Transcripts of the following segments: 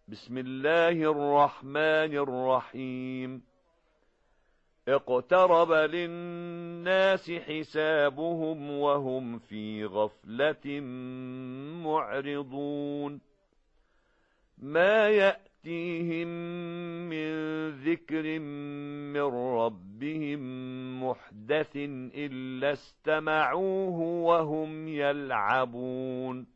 بسم الله الرحمن الرحيم اقترب للناس حسابهم وهم في غفلة معرضون ما يأتيهم من ذكر من ربهم محدث إلا استمعوه وهم يلعبون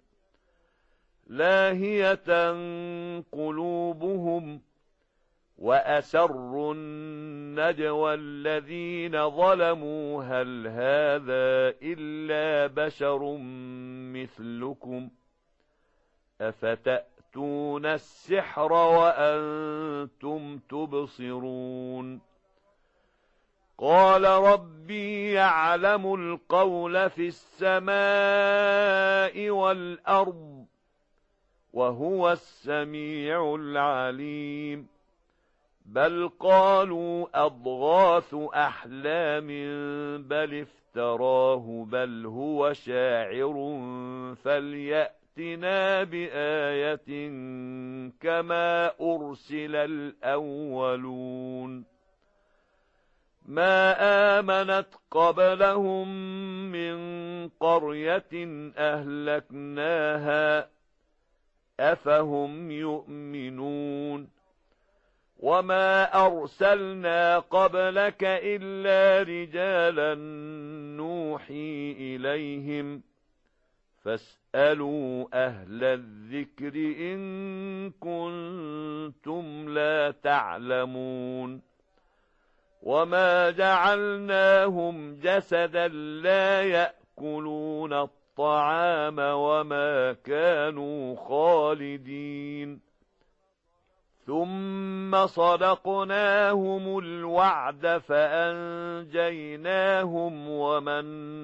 لاهية قلوبهم وأسروا النجوى الذين ظلموا هل هذا إلا بشر مثلكم أفتأتون السحر وأنتم تبصرون قال ربي يعلم القول في السماء والأرض وهو السميع العليم بل قالوا أضغاث أحلام بل افتراه بل هو شاعر فليأتنا بآية كما أرسل الأولون ما آمنت قبلهم من قرية أهلكناها أفهم يؤمنون وما أرسلنا قبلك إلا رجالا نوحي إليهم فاسألوا أهل الذكر إن كنتم لا تعلمون وما جعلناهم جسدا لا يأكلون الطعام وما كانوا خالدين ثم صدقناهم الوعد فأنجيناهم ومن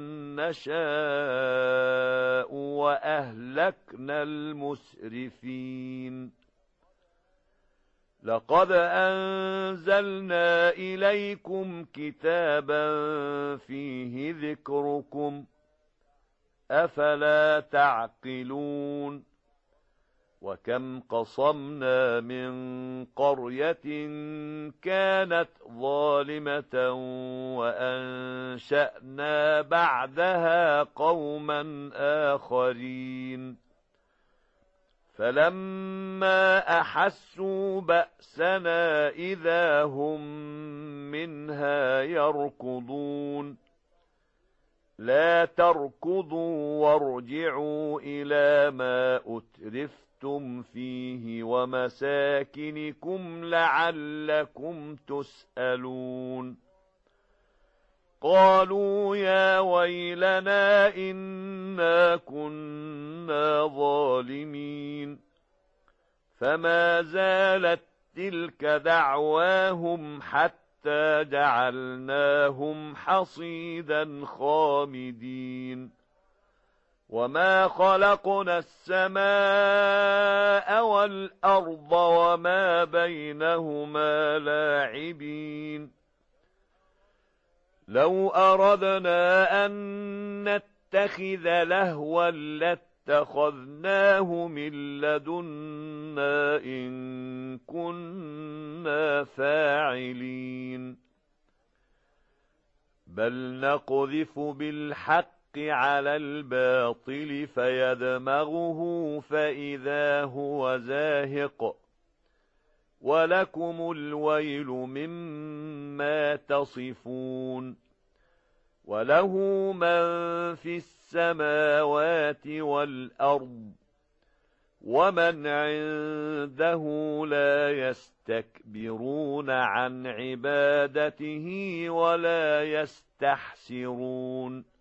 نشاء وأهلكنا المسرفين لقد أنزلنا إليكم كتابا فيه ذكركم أفلا تعقلون وكم قصمنا من قرية كانت ظالمة وأنشأنا بعدها قوما آخرين فلما أحسوا بأسنا إذا هم منها يركضون لا تركضوا وارجعوا إلى ما أترفتم فيه ومساكنكم لعلكم تسألون قالوا يا ويلنا إنا كنا ظالمين فما زالت تلك دعواهم حتى جعلناهم حصيدا خامدين وما خلقنا السماء والأرض وما بينهما لاعبين لو أردنا أن نتخذ لهوا لاتخذناه من لدنا إن كنا فاعلين بل نقذف بالحق على الباطل فيدمغه فإذا هو زاهق ولكم الويل مما تصفون وله من في السماوات والأرض ومن عنده لا يستكبرون عن عبادته ولا يستحسرون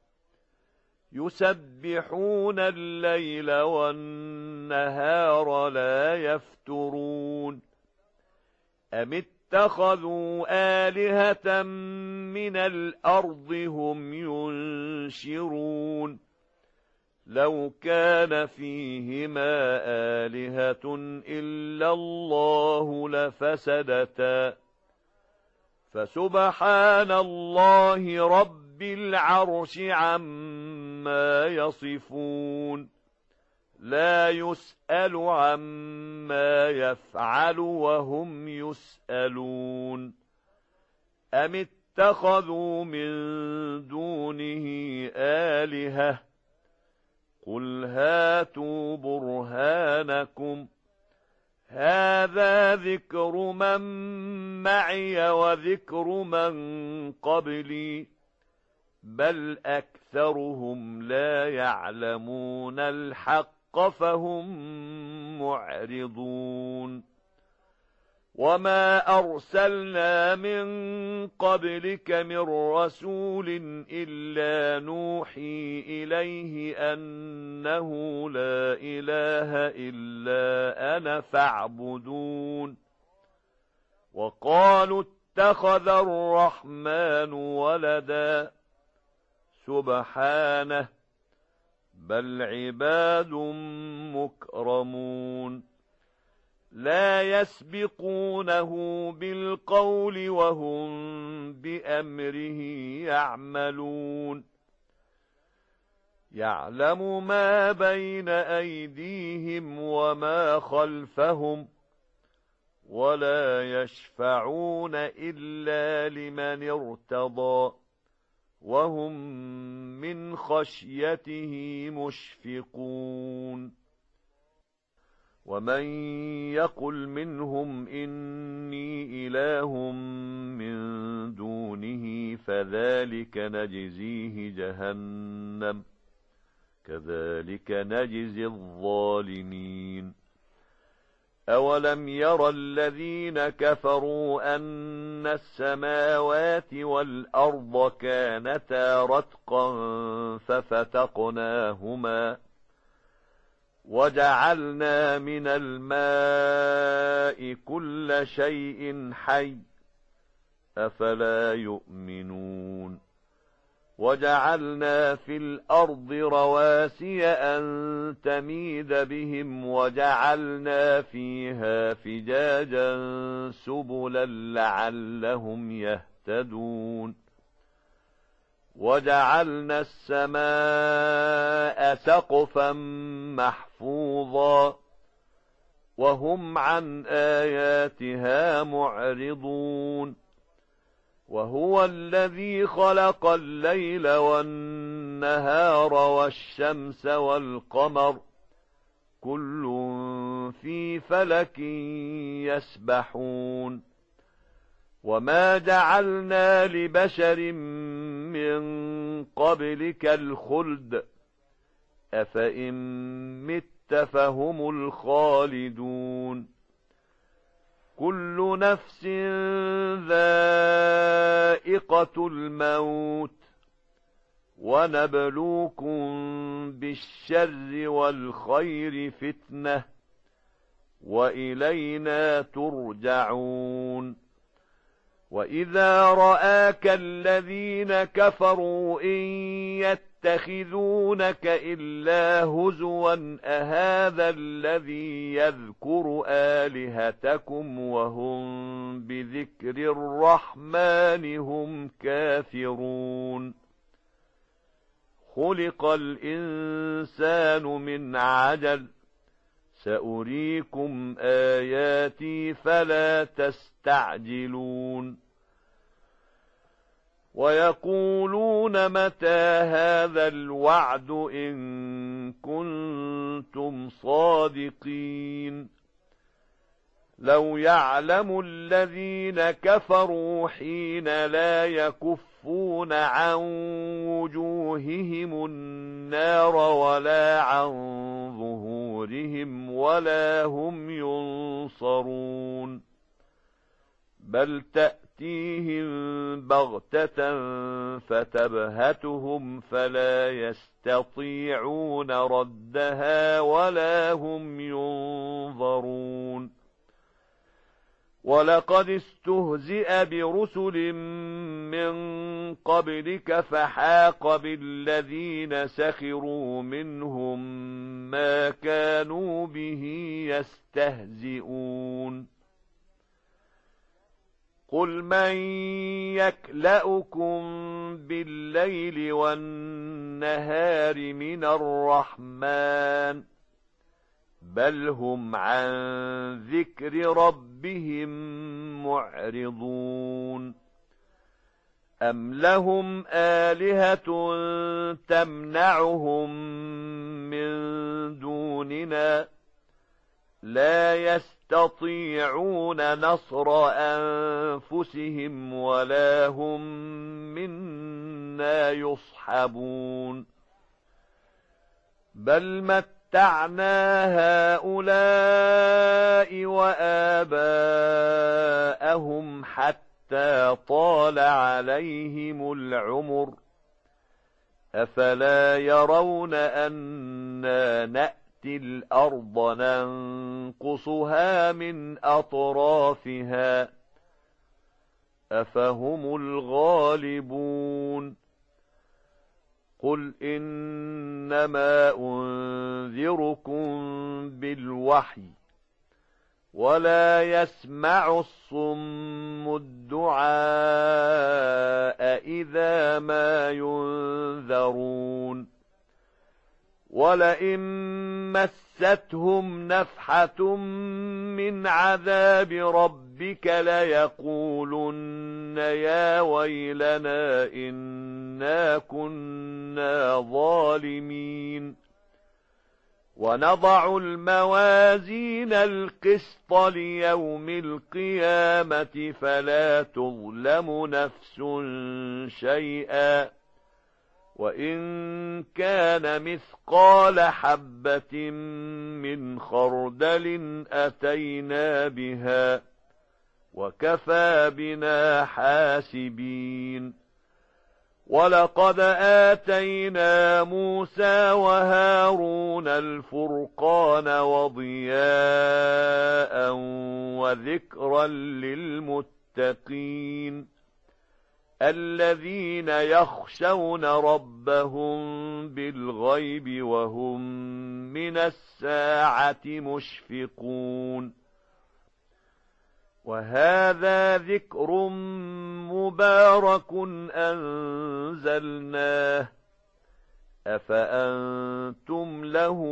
يسبحون الليل والنهار لا يفترون أم اتخذوا آلهة من الأرض هم ينشرون لو كان فيهما آلهة إلا الله لفسدتا فسبحان الله رب العرش عما يصفون لا يسأل عما يفعل وهم يسألون أم اتخذوا من دونه آلهة قل هاتوا برهانكم هذا ذكر من معي وذكر من قبلي بل أكثرهم لا يعلمون الحق فهم معرضون وما أرسلنا من قبلك من رسول إلا نوحي إليه أنه لا إله إلا أنا فاعبدون وقالوا اتخذ الرحمن ولدا سبحانه بل عباد مكرمون لا يسبقونه بالقول وهم بأمره يعملون يعلم ما بين أيديهم وما خلفهم ولا يشفعون إلا لمن ارتضى وهم من خشيته مشفقون ومن يقل منهم إني إله من دونه فذلك نجزيه جهنم كذلك نجزي الظالمين أولم ير الذين كفروا أن السماوات والأرض كانتا رتقا ففتقناهما وجعلنا من الماء كل شيء حي أفلا يؤمنون وجعلنا في الأرض رواسي أن تميد بهم وجعلنا فيها فجاجا سبلا لعلهم يهتدون وجعلنا السماء سقفا محفوظا وهم عن آياتها معرضون وهو الذي خلق الليل والنهار والشمس والقمر كل في فلك يسبحون وما جعلنا لبشر من قبلك الخلد أفإن مت فهم الخالدون كل نفس ذائقة الموت ونبلوكم بالشر والخير فتنة وإلينا ترجعون وإذا رآك الذين كفروا إن يتخذونك إلا هزوا أهذا الذي يذكر آلهتكم وهم بذكر الرحمن هم كافرون خلق الإنسان من عجل سأريكم آياتي فلا تستعجلون ويقولون متى هذا الوعد إن كنتم صادقين لو يعلم الذين كفروا حين لا يكفون عن وجوههم النار ولا عن ظهورهم ولا هم ينصرون بل تأتيهم بغتة فتبهتهم فلا يستطيعون ردها ولا هم ينظرون ولقد استهزئ برسل من قبلك فحاق بالذين سخروا منهم ما كانوا به يستهزئون قل من يكلأكم بالليل والنهار من الرحمن بل هم عن ذكر ربهم معرضون أم لهم آلهة تمنعهم من دوننا لا يستطيعون نصر أنفسهم ولا هم منا يصحبون بل متعنا هؤلاء وآباءهم حتى طال عليهم العمر أفلا يرون أنا نأتي الأرض ننقصها من أطرافها أفهم الغالبون قل إنما أنذركم بالوحي ولا يسمع الصم الدعاء إذا ما ينذرون ولئن مستهم نفحة من عذاب ربك ليقولن يا ويلنا إنا كنا ظالمين ونضع الموازين القسط ليوم القيامة فلا تظلم نفس شيئا وإن كان مثقال حبة من خردل أتينا بها وكفى بنا حاسبين ولقد آتينا موسى وهارون الفرقان وضياء وذكرا للمتقين الذين يخشون ربهم بالغيب وهم من الساعة مشفقون وهذا ذكر مبارك أنزلناه أفأنتم له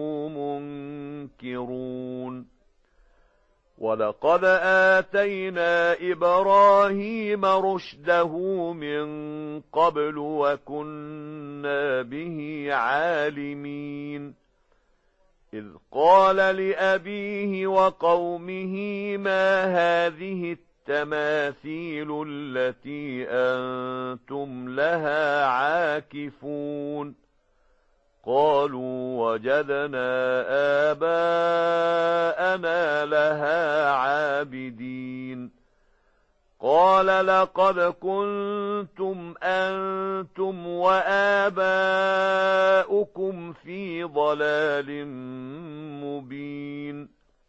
منكرون ولقد آتينا إبراهيم رشده من قبل وكنا به عالمين إذ قال لأبيه وقومه ما هذه التماثيل التي أنتم لها عاكفون قالوا وجدنا آباءنا لها عابدين قال لقد كنتم أنتم وآباؤكم في ضلال مبين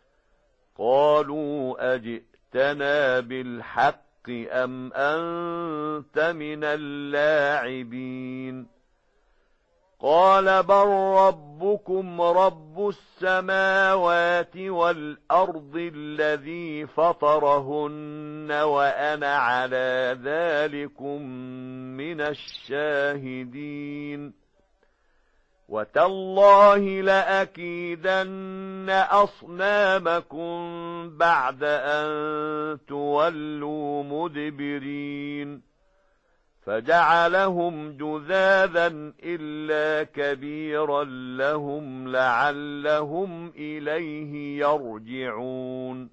قالوا أجئتنا بالحق أم أنت من اللاعبين قال بل ربكم رب السماوات والأرض الذي فطرهن وأنا على ذلكم من الشاهدين وتالله لأكيدن أصنامكم بعد أن تولوا مدبرين فجعلهم جذاذا إلا كبيرا لهم لعلهم إليه يرجعون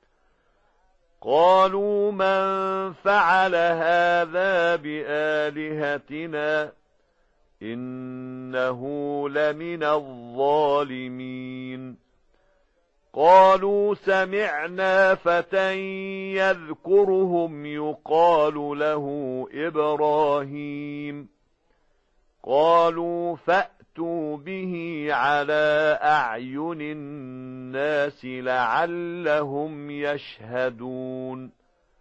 قالوا من فعل هذا بآلهتنا إنه لمن الظالمين قالوا سمعنا فتى يذكرهم يقال له إبراهيم قالوا فأتوا به على أعين الناس لعلهم يشهدون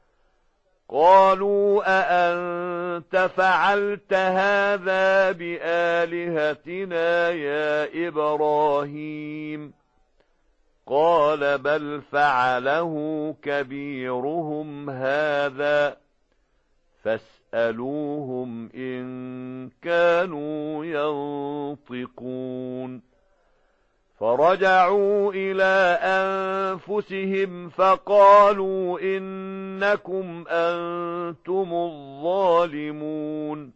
قالوا أأنت فعلت هذا بآلهتنا يا إبراهيم قال بل فعله كبيرهم هذا فاسألوهم إن كانوا ينطقون فرجعوا إلى أنفسهم فقالوا إنكم أنتم الظالمون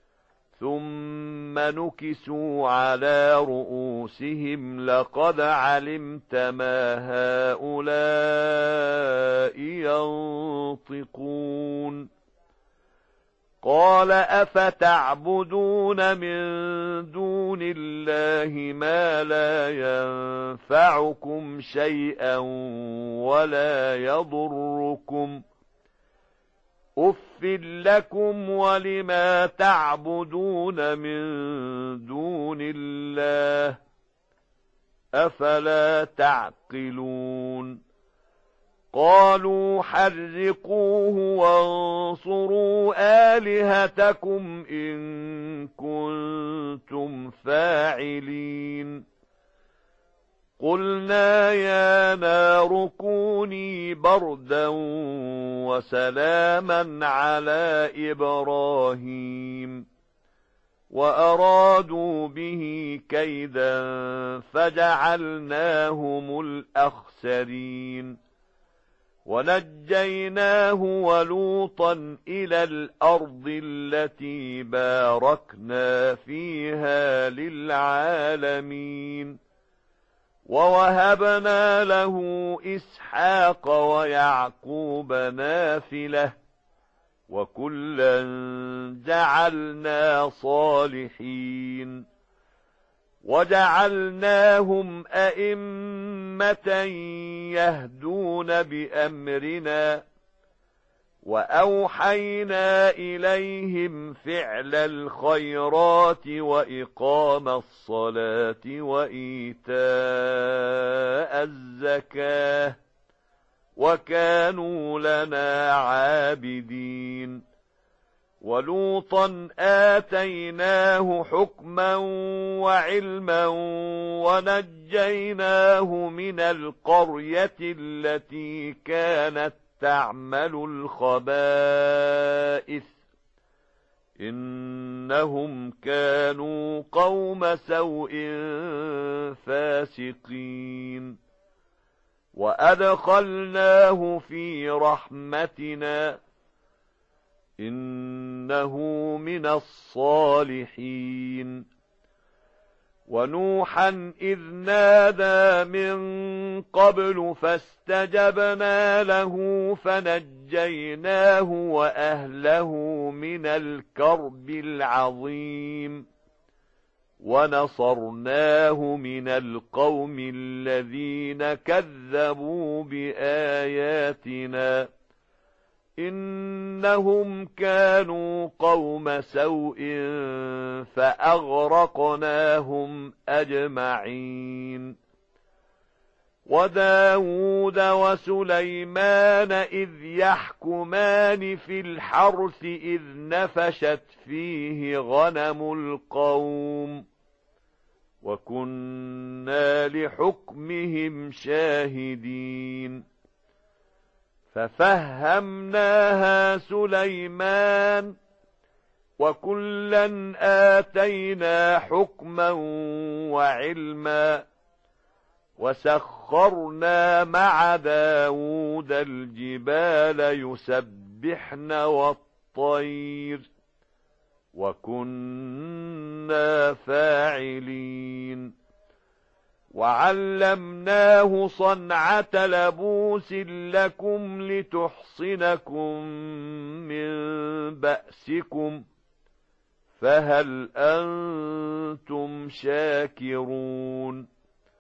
ثم نكسوا على رؤوسهم لقد علمت ما هؤلاء ينطقون قال أفتعبدون من دون الله ما لا ينفعكم شيئا ولا يضركم أف لكم ولما تعبدون من دون الله أفلا تعقلون قالوا حرقوه وانصروا آلهتكم إن كنتم فاعلين قلنا يا نار كوني بردا وسلاما على إبراهيم وأرادوا به كيدا فجعلناهم الأخسرين ونجيناه ولوطا إلى الأرض التي باركنا فيها للعالمين ووهبنا له إسحاق ويعقوب نافلة وكلا جعلنا صالحين وجعلناهم أئمة يهدون بأمرنا وأوحينا إليهم فعل الخيرات وإقام الصلاة وإيتاء الزكاة وكانوا لنا عابدين ولوطا آتيناه حكما وعلما ونجيناه من القرية التي كانت تعمل الخبائث إنهم كانوا قوم سوء فاسقين وأدخلناه في رحمتنا إنه من الصالحين ونوحا إذ نادى من قبل فاستجبنا له فنجيناه وأهله من الكرب العظيم ونصرناه من القوم الذين كذبوا بآياتنا إنهم كانوا قوم سوء فأغرقناهم أجمعين وداود وسليمان إذ يحكمان في الحرث إذ نفشت فيه غنم القوم وكنا لحكمهم شاهدين ففهمناها سليمان وكلا آتينا حكما وعلما وسخرنا مع داود الجبال يسبحن والطير وكنا فاعلين وعلمناه صنعة لبوس لكم لتحصنكم من بأسكم فهل أنتم شاكرون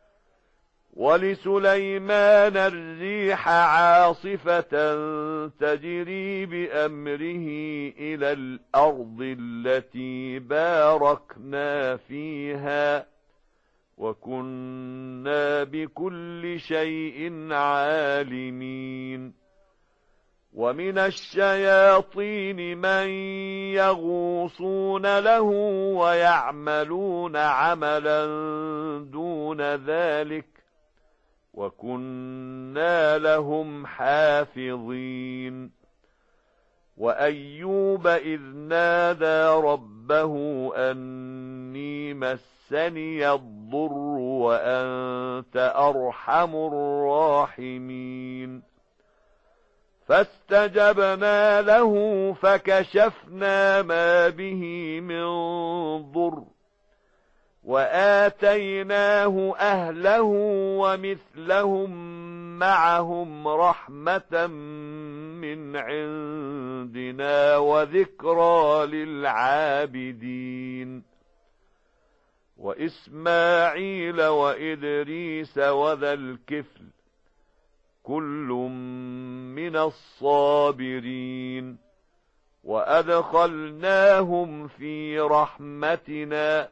ولسليمان الريح عاصفة تجري بأمره إلى الأرض التي باركنا فيها وكنا بكل شيء عالمين ومن الشياطين من يغوصون له ويعملون عملا دون ذلك وكنا لهم حافظين وأيوب إذ نادى ربه أني أني مسني الضر وأنت أرحم الراحمين فاستجبنا له فكشفنا ما به من ضر وآتيناه أهله ومثلهم معهم رحمة من عندنا وذكرى للعابدين وإسماعيل وإدريس وذا الكفل كل من الصابرين وأدخلناهم في رحمتنا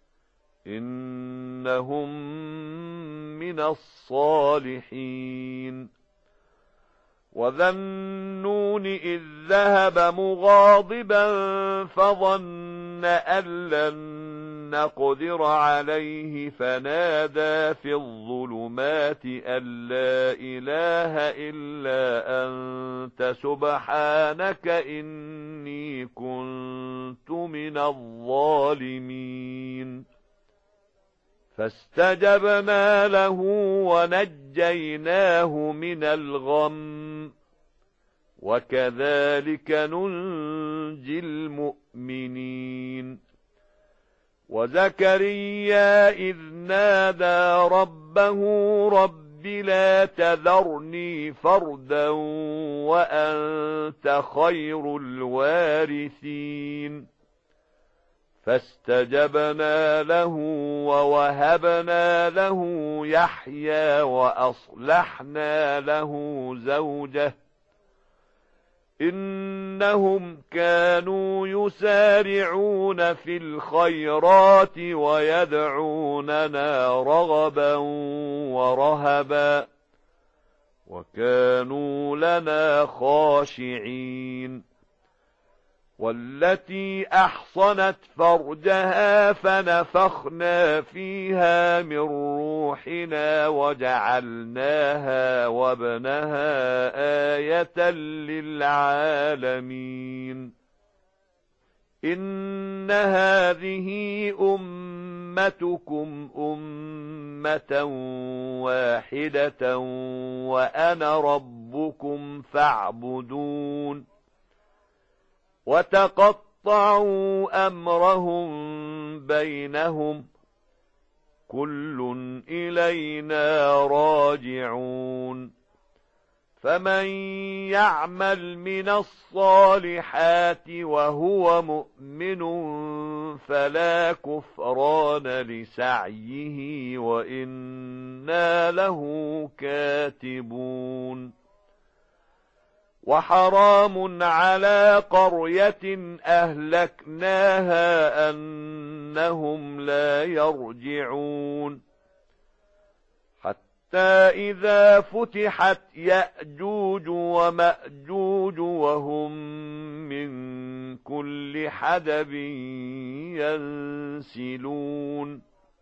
إنهم من الصالحين وذا النون إذ ذهب مغاضبا فظن أن لن نقدر عليه فنادى في الظلمات أن لا إله إلا أنت سبحانك إني كنت من الظالمين فاستجبنا له ونجيناه من الغم وكذلك ننجي المؤمنين وزكريا إذ نادى ربه رب لا تذرني فردا وأنت خير الوارثين فاستجبنا له ووهبنا له يحيى وأصلحنا له زوجه إنهم كانوا يسارعون في الخيرات ويدعوننا رغبا ورهبا وكانوا لنا خاشعين والتي أحصنت فرجها فنفخنا فيها من روحنا وجعلناها وابنها آية للعالمين إن هذه أمتكم أمة واحدة وأنا ربكم فاعبدون وتقطعوا أمرهم بينهم كل إلينا راجعون فمن يعمل من الصالحات وهو مؤمن فلا كفران لسعيه وإنا له كاتبون وحرام على قرية أهلكناها أنهم لا يرجعون حتى إذا فتحت يأجوج ومأجوج وهم من كل حدب ينسلون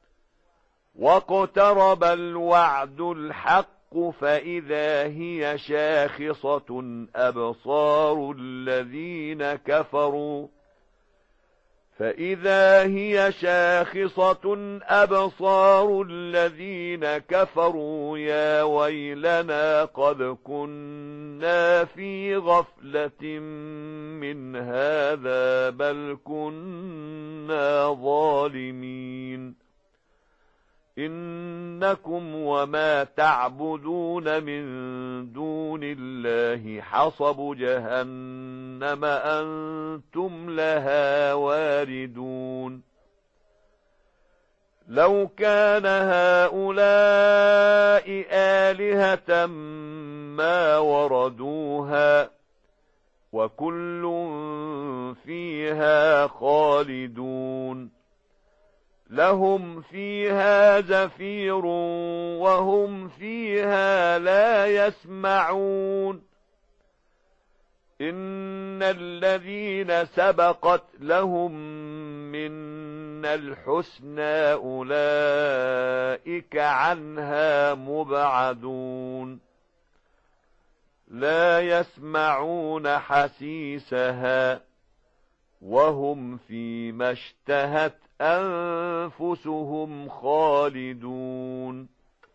واقترب الوعد الحق فإذا هي شاخصة أبصار الذين كفروا يا ويلنا قد كنا في غفلة من هذا بل كنا ظالمين إنكم وما تعبدون من دون الله حصب جهنم أنتم لها واردون لو كان هؤلاء آلهة ما وردوها وكل فيها خالدون لهم فيها زفير وهم فيها لا يسمعون إن الذين سبقت لهم منا الحسنى أولئك عنها مبعدون لا يسمعون حسيسها وهم فيما اشتهت أنفسهم خالدون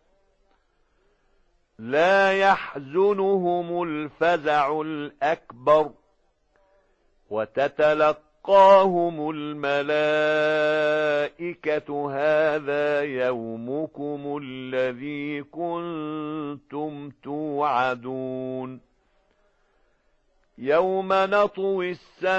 لا يحزنهم الفزع الأكبر وتتلقاهم الملائكة هذا يومكم الذي كنتم توعدون يوم نطوي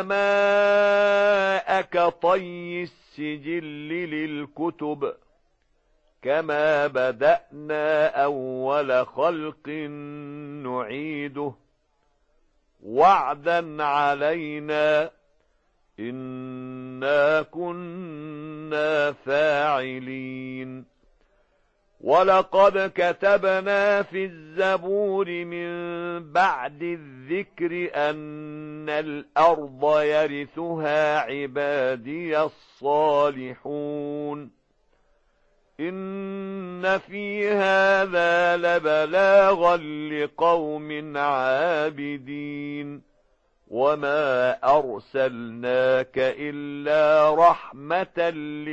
السماء كطي السجل للكتب كما بدأنا أول خلق نعيده وعدا علينا إنا كنا فاعلين ولقد كتبنا في الزبور من بعد الذكر أن الأرض يرثها عبادي الصالحون إن في هذا لبلاغا لقوم عابدين وما أرسلناك إلا رحمة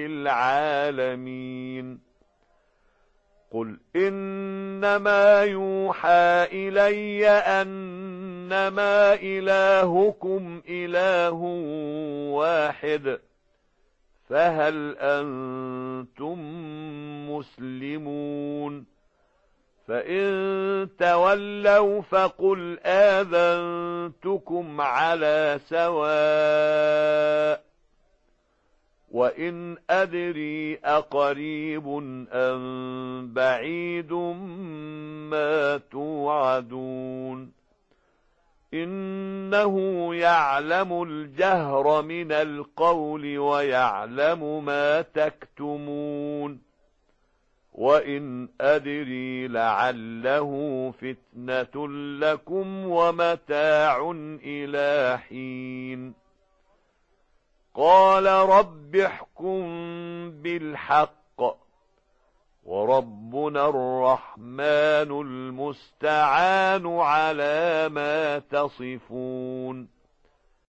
للعالمين قل إنما يوحى إلي أنما إلهكم إله واحد فهل أنتم مسلمون فإن تولوا فقل آذنتكم على سواء وإن أدري أقريب أم بعيد ما توعدون إنه يعلم الجهر من القول ويعلم ما تكتمون وإن أدري لعله فتنة لكم ومتاع إلى حين قال رب احكم بالحق وربنا الرحمن المستعان على ما تصفون